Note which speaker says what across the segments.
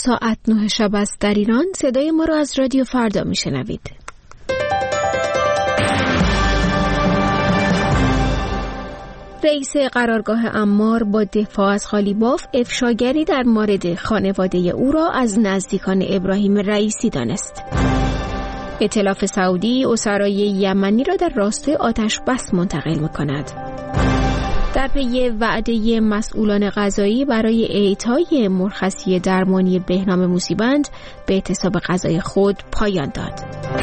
Speaker 1: ساعت 9 شب است در ایران. صدای ما را از رادیو فردا میشنوید. رئیس قرارگاه عمار با دفاع از قالیباف افشاگری در مورد خانواده او را از نزدیکان ابراهیم رئیسی دانست. ائتلاف سعودی اسرای یمنی را در راستای آتش بس منتقل می‌کند. در پی وعده مسئولان قضایی برای اعطای مرخصی درمانی بهنام موسیبند به اعتصاب قضای خود پایان داد.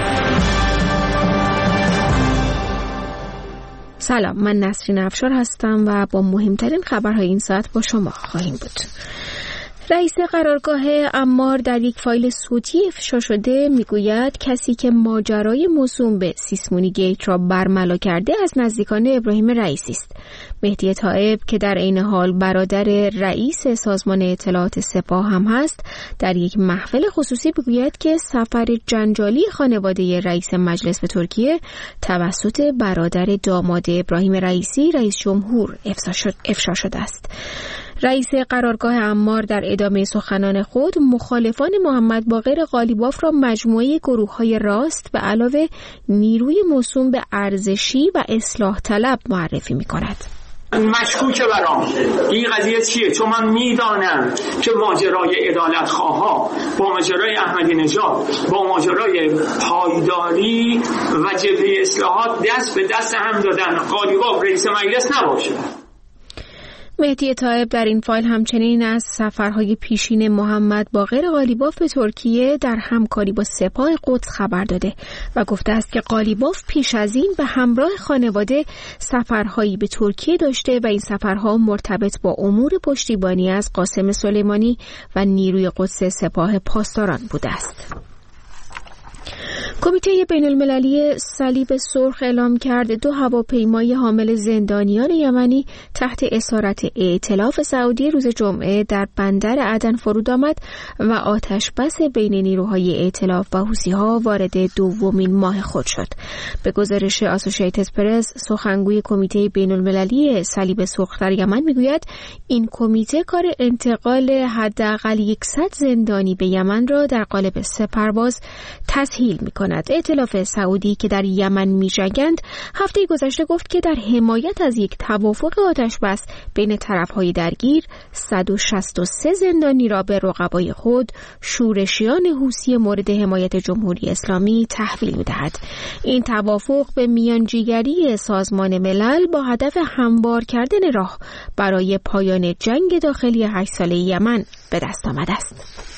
Speaker 1: سلام، من نسرین افشار هستم و با مهمترین خبرهای این ساعت با شما خواهیم بود. رئیس قرارگاه عمار در یک فایل صوتی افشا شده میگوید کسی که ماجرای موسوم به سیسمونی گیت را برملا کرده از نزدیکان ابراهیم رئیسی است. مهدی طائب که در عین حال برادر رئیس سازمان اطلاعات سپاه هم هست، در یک محفل خصوصی میگوید که سفر جنجالی خانواده رئیس مجلس به ترکیه توسط برادر داماد ابراهیم رئیسی رئیس جمهور افشا شده است. رئیس قرارگاه عمار در ادامه سخنان خود مخالفان محمد باقر قالیباف را مجموعه گروه‌های راست به علاوه نیروی موسوم به ارزشی و اصلاح طلب معرفی می‌کند.
Speaker 2: مشکوکه برام این قضیه چیه؟ چون من میدانم که ماجرای عدالت خواها با ماجرای احمدی نژاد با ماجرای پایداری و جبهه اصلاحات دست به دست هم دادن. قالیباف رئیس مجلس نباشه.
Speaker 1: مهدی طائب در این فایل همچنین از سفرهای پیشین محمد باقر قالیباف به ترکیه در همکاری با سپاه قدس خبر داده و گفته است که قالیباف پیش از این به همراه خانواده سفرهایی به ترکیه داشته و این سفرها مرتبط با امور پشتیبانی از قاسم سلیمانی و نیروی قدس سپاه پاسداران بوده است. کمیته بین المللی صلیب سرخ اعلام کرد 2 هواپیمای حامل زندانیان یمنی تحت اسارت ائتلاف سعودی روز جمعه در بندر عدن فرود آمد و آتش بس بین نیروهای ائتلاف و حوثی‌ها وارد دومین ماه خود شد. به گزارش آسوشییتد پرس، سخنگوی کمیته بین المللی صلیب سرخ در یمن میگوید این کمیته کار انتقال حداقل 100 زندانی به یمن را در قالب سپرباز تسهیل می‌کند. ائتلاف سعودی که در یمن می‌جنگند هفته گذشته گفت که در حمایت از یک توافق آتش‌بس بین طرف‌های درگیر 163 زندانی را به رقبای خود شورشیان حوثی مورد حمایت جمهوری اسلامی تحویل می‌دهد. این توافق به میانجیگری سازمان ملل با هدف هموار کردن راه برای پایان جنگ داخلی 8 ساله یمن به دست آمده است.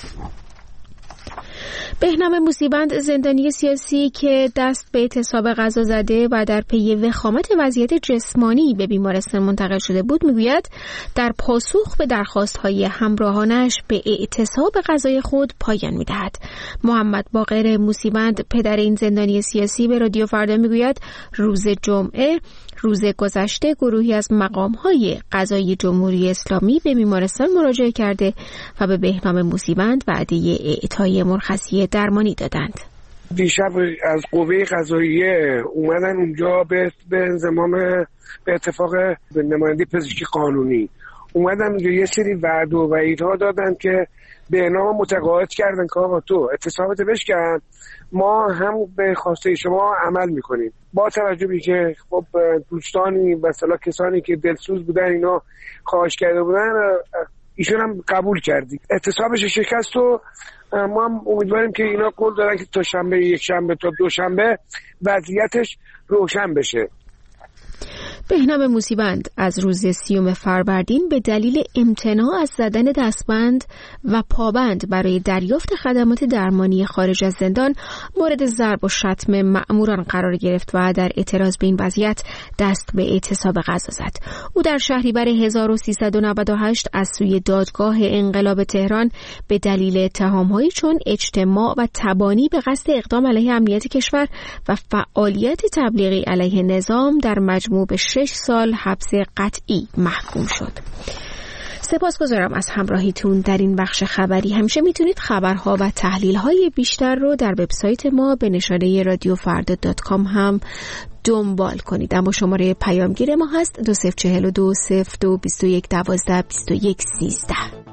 Speaker 1: بهنام موسیبند، زندانی سیاسی که دست به اعتصاب غذا زده و در پی وخامت وضعیت جسمانی به بیمارستان منتقل شده بود، میگوید در پاسخ به درخواست‌های همراهانش به اعتصاب غذای خود پایان می‌دهد. محمد باقر موسیبند، پدر این زندانی سیاسی، به رادیو فردا میگوید روز جمعه روز گذشته گروهی از مقام‌های قضایی جمهوری اسلامی به بیمارستان مراجعه کرده و به بهنام موسیبند وعده اعطای مرخصی درمانی دادند.
Speaker 3: دیشب از قوه قضاییه اومدن اونجا به انضمام به اتفاق به نماینده پزشکی قانونی اومدن یه سری وعده و وعیدها دادن که بهنام متقاعد کردن که آقا تو اعتصابت بشکن، ما هم به خواسته شما عمل میکنیم. با توجه به که خب دوستانی مثلا کسانی که دلسوز بودن اینا خواهش کرده بودن، ایشون هم قبول کردی اعتصابش شکست و ما هم امیدواریم که اینا قول دادن که تا شنبه، یک شنبه تا دوشنبه وضعیتش روشن بشه.
Speaker 1: بهنام موسیبند از روز 30 فروردین به دلیل امتناع از زدن دستبند و پابند برای دریافت خدمات درمانی خارج از زندان مورد ضرب و شتم مأموران قرار گرفت و در اعتراض به این وضعیت دست به اعتصاب غذا زد. او در شهریور 1398 از سوی دادگاه انقلاب تهران به دلیل اتهام‌هایی چون اجتماع و تبانی به قصد اقدام علیه امنیت کشور و فعالیت تبلیغی علیه نظام در مجموع به 6 سال حبس قطعی محکوم شد. سپاسگزارم از همراهیتون در این بخش خبری. همیشه میتونید خبرها و تحلیل‌های بیشتر رو در وبسایت ما به نشانه radiofarda.com هم دنبال کنید. اما شماره پیامگیر ما هست 2042 02 21 12 21 13.